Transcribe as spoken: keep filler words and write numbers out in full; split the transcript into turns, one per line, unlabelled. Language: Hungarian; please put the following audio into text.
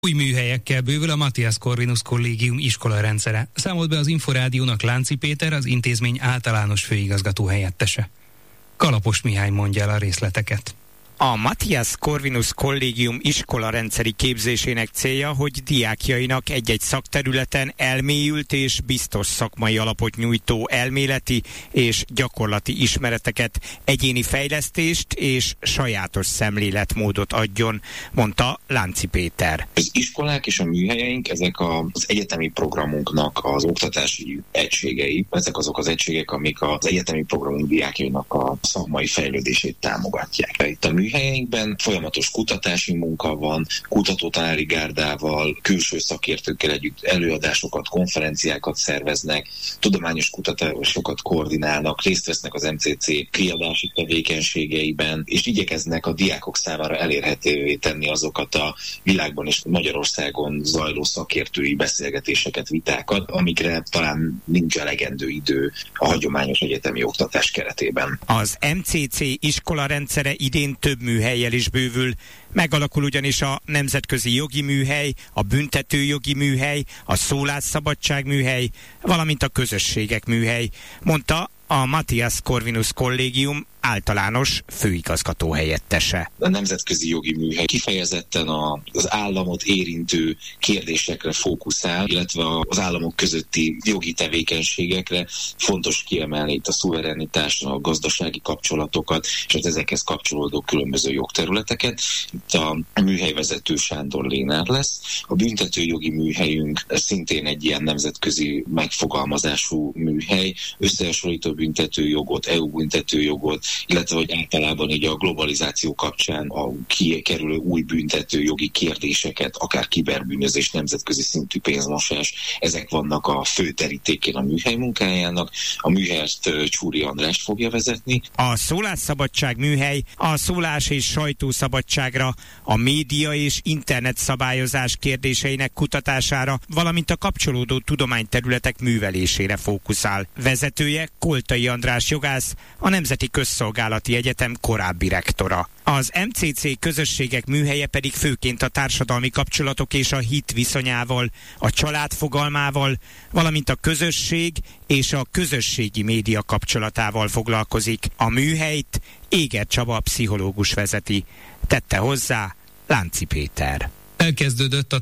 Új műhelyekkel bővül a Matthias Corvinus Kollégium iskolarendszere. Számolt be az Inforádiónak Lánci Péter, az intézmény általános főigazgató helyettese. Kalapos Mihály mondja el a részleteket.
A Matthias Corvinus Kollégium iskolarendszeri képzésének célja, hogy diákjainak egy-egy szakterületen elmélyült és biztos szakmai alapot nyújtó elméleti és gyakorlati ismereteket, egyéni fejlesztést és sajátos szemléletmódot adjon, mondta Lánci Péter.
Az iskolák és a műhelyeink, ezek az egyetemi programunknak az oktatási egységei, ezek azok az egységek, amik az egyetemi programunk diákjainak a szakmai fejlődését támogatják. Itt a műhelyeinkben folyamatos kutatási munka van, kutatótanári gárdával, külső szakértőkkel együtt előadásokat, konferenciákat szerveznek, tudományos kutatásokat koordinálnak, részt vesznek az em cé cé kiadási tevékenységeiben, és igyekeznek a diákok számára elérhetővé tenni azokat a világban és Magyarországon zajló szakértői beszélgetéseket, vitákat, amikre talán nincs elegendő idő a hagyományos egyetemi oktatás keretében.
Az em cé cé iskolarendszere idén több műhellyel is bővül. Megalakul ugyanis a nemzetközi jogi műhely, a büntetőjogi műhely, a szólásszabadság műhely, valamint a közösségek műhely, mondta a Matthias Corvinus Kollégium általános főigazgató helyettese.
A nemzetközi jogi műhely kifejezetten az államot érintő kérdésekre fókuszál, illetve az államok közötti jogi tevékenységekre. Fontos kiemelni itt a szuverenitás, a gazdasági kapcsolatokat, és az ezekhez kapcsolódó különböző jogterületeket. Itt a műhelyvezető Sándor Lénár lesz. A büntetőjogi műhelyünk szintén egy ilyen nemzetközi megfogalmazású műhely, összehasonlító büntetőjogot, é u büntetőjogot, illetve hogy általában így a globalizáció kapcsán a kikerülő új büntető jogi kérdéseket, akár kiberbűnözés, nemzetközi szintű pénzmosás, ezek vannak a fő terítékén a műhely munkájának. A műhelyt Csúri András fogja vezetni.
A szólásszabadság műhely a szólás és sajtószabadságra, a média és internet szabályozás kérdéseinek kutatására, valamint a kapcsolódó tudományterületek művelésére fókuszál. Vezetője Koltai András jogász, a Nemzeti Közszolgálati Egyetem korábbi rektora. Az em cé cé közösségek műhelye pedig főként a társadalmi kapcsolatok és a hit viszonyával, a család fogalmával, valamint a közösség és a közösségi média kapcsolatával foglalkozik. A műhelyt Éger Csaba pszichológus vezeti. Tette hozzá Lánci Péter.
Elkezdődött a